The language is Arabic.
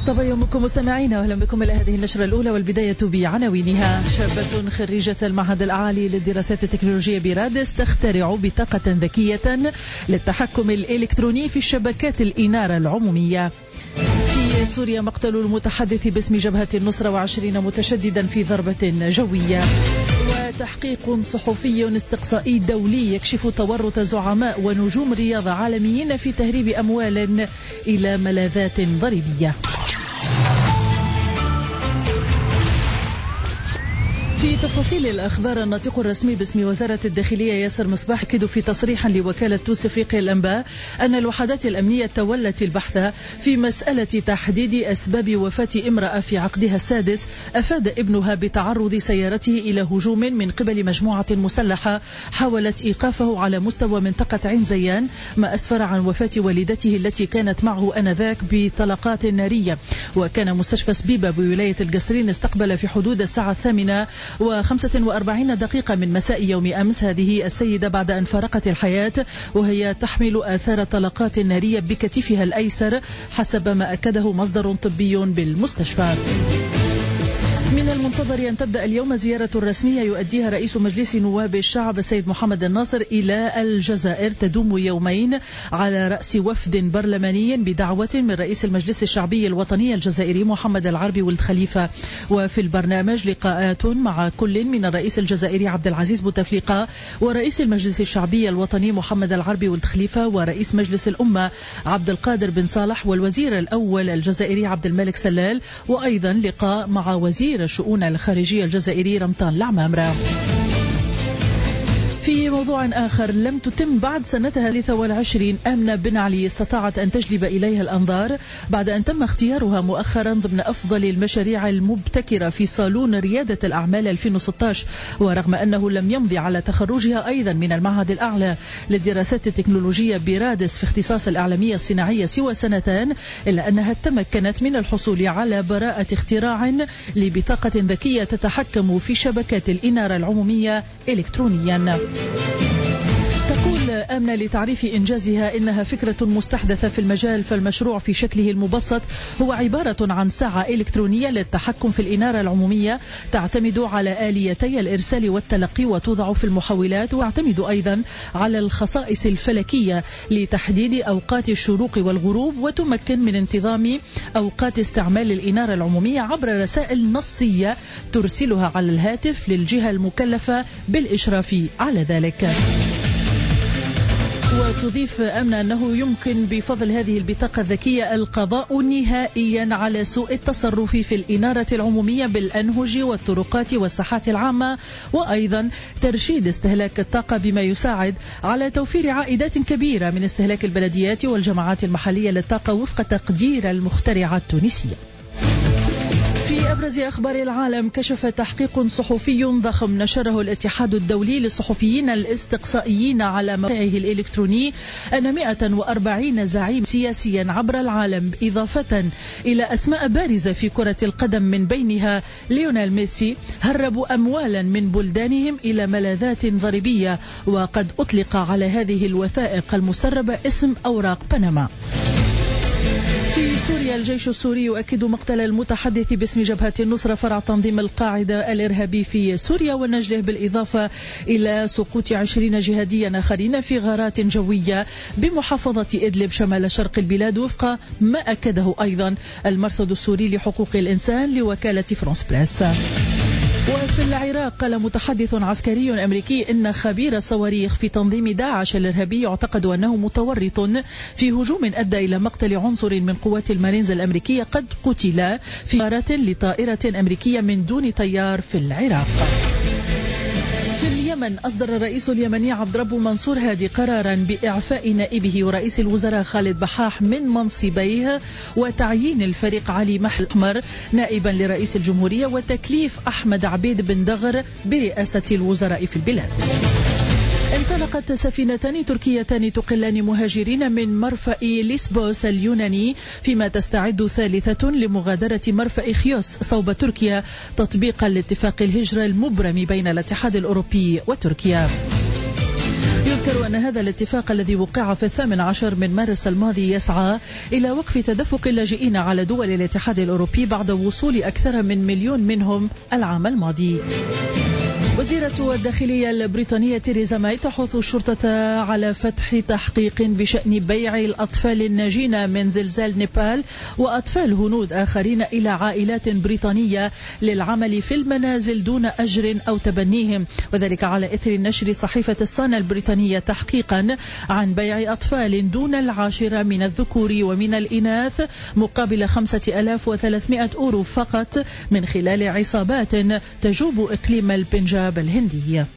طب يومكم مستمعينا، واهلا بكم الى هذه النشرة الاولى والبداية بعناوينها. شابة خريجة المعهد العالي للدراسات التكنولوجية برادس تخترع بطاقة ذكية للتحكم الالكتروني في شبكات الإنارة العمومية. في سوريا مقتل المتحدث باسم جبهة النصرة و20 متشددا في ضربة جوية. وتحقيق صحفي استقصائي دولي يكشف تورط زعماء ونجوم رياضة عالميين في تهريب أموال إلى ملاذات ضريبية. في تفاصيل الأخبار، الناطق الرسمي باسم وزارة الداخلية ياسر مصباح أكد في تصريح لوكالة توس أفريقيا الأنباء أن الوحدات الأمنية تولت البحث في مسألة تحديد أسباب وفاة امرأة في عقدها السادس أفاد ابنها بتعرض سيارته إلى هجوم من قبل مجموعة مسلحة حاولت إيقافه على مستوى منطقة عين زيان، ما أسفر عن وفاة والدته التي كانت معه آنذاك بطلقات نارية. وكان مستشفى سبيبة بولاية القصرين استقبل في حدود الساعة 8:45 من مساء يوم أمس هذه السيدة بعد أن فارقت الحياة وهي تحمل آثار طلقات نارية بكتفها الأيسر، حسب ما أكده مصدر طبي بالمستشفى. من المنتظر أن تبدأ اليوم زيارة رسمية يؤديها رئيس مجلس نواب الشعب السيد محمد الناصر إلى الجزائر تدوم يومين على رأس وفد برلماني بدعوة من رئيس المجلس الشعبي الوطني الجزائري محمد العربي ولد خليفة. وفي البرنامج لقاءات مع كل من الرئيس الجزائري عبد العزيز بوتفليقة ورئيس المجلس الشعبي الوطني محمد العربي ولد خليفة ورئيس مجلس الأمة عبد القادر بن صالح والوزير الأول الجزائري عبد الملك سلال، وأيضا لقاء مع وزير الشؤون الخارجية الجزائري رمضان العمامرة. في موضوع آخر، لم تتم بعد سنتها 23 آمنة بن علي استطاعت أن تجلب إليها الأنظار بعد أن تم اختيارها مؤخرا ضمن أفضل المشاريع المبتكرة في صالون ريادة الأعمال 2016. ورغم أنه لم يمضي على تخرجها أيضا من المعهد الأعلى للدراسات التكنولوجية برادس في اختصاص الإعلامية الصناعية سوى سنتان، إلا أنها تمكنت من الحصول على براءة اختراع لبطاقة ذكية تتحكم في شبكات الإنارة العمومية إلكترونيا. تقول آمنة لتعريف إنجازها إنها فكرة مستحدثة في المجال، فالمشروع في شكله المبسط هو عبارة عن ساعة إلكترونية للتحكم في الإنارة العمومية تعتمد على آليتي الإرسال والتلقي وتوضع في المحولات، وتعتمد أيضا على الخصائص الفلكية لتحديد أوقات الشروق والغروب، وتمكن من انتظام أوقات استعمال الإنارة العمومية عبر رسائل نصية ترسلها على الهاتف للجهة المكلفة بالإشراف على ذلك. وتضيف آمنة أنه يمكن بفضل هذه البطاقة الذكية القضاء نهائيا على سوء التصرف في الإنارة العمومية بالأنهج والطرقات والساحات العامة، وأيضا ترشيد استهلاك الطاقة بما يساعد على توفير عائدات كبيرة من استهلاك البلديات والجماعات المحلية للطاقة وفق تقدير المخترعة التونسية. في أبرز أخبار العالم، كشف تحقيق صحفي ضخم نشره الاتحاد الدولي للصحفيين الاستقصائيين على موقعه الإلكتروني أن 140 زعيم سياسيا عبر العالم إضافة إلى أسماء بارزة في كرة القدم من بينها ليونيل ميسي هربوا أموالا من بلدانهم إلى ملاذات ضريبية، وقد أطلق على هذه الوثائق المسربة اسم أوراق بنما. في سوريا، الجيش السوري يؤكد مقتل المتحدث باسم جبهة النصرة فرع تنظيم القاعدة الإرهابي في سوريا ونجده، بالإضافة إلى سقوط 20 جهاديا آخرين في غارات جوية بمحافظة إدلب شمال شرق البلاد، وفق ما أكده أيضا المرصد السوري لحقوق الإنسان لوكالة فرانس بريس. وفي العراق، قال متحدث عسكري أمريكي إن خبير صواريخ في تنظيم داعش الإرهابي يعتقد أنه متورط في هجوم أدى إلى مقتل عنصر من قوات المارينز الأمريكية قد قتل في غارة لطائرة أمريكية من دون طيار في العراق. في اليمن، أصدر الرئيس اليمني عبد رب منصور هادي قرارا بإعفاء نائبه ورئيس الوزراء خالد بحاح من منصبيه وتعيين الفريق علي محمر نائبا لرئيس الجمهورية وتكليف أحمد عبيد بن دغر برئاسة الوزراء في البلاد. انطلقت سفينتان تركيتان تقلان مهاجرين من مرفأ ليسبوس اليوناني، فيما تستعد ثالثة لمغادرة مرفأ خيوس صوب تركيا تطبيقا لاتفاق الهجرة المبرم بين الاتحاد الأوروبي وتركيا. يذكر أن هذا الاتفاق الذي وقع في 18 من مارس الماضي يسعى إلى وقف تدفق اللاجئين على دول الاتحاد الأوروبي بعد وصول أكثر من 1,000,000 منهم العام الماضي. وزيرة الداخلية البريطانية تيريزا ماي تحث الشرطة على فتح تحقيق بشأن بيع الأطفال الناجين من زلزال نيبال وأطفال هنود آخرين إلى عائلات بريطانية للعمل في المنازل دون أجر أو تبنيهم، وذلك على إثر نشر صحيفة الصن البريطانية تحقيقا عن بيع أطفال دون العاشرة من الذكور ومن الإناث مقابل 5,300 أورو فقط من خلال عصابات تجوب إقليم البنجاب الهندي.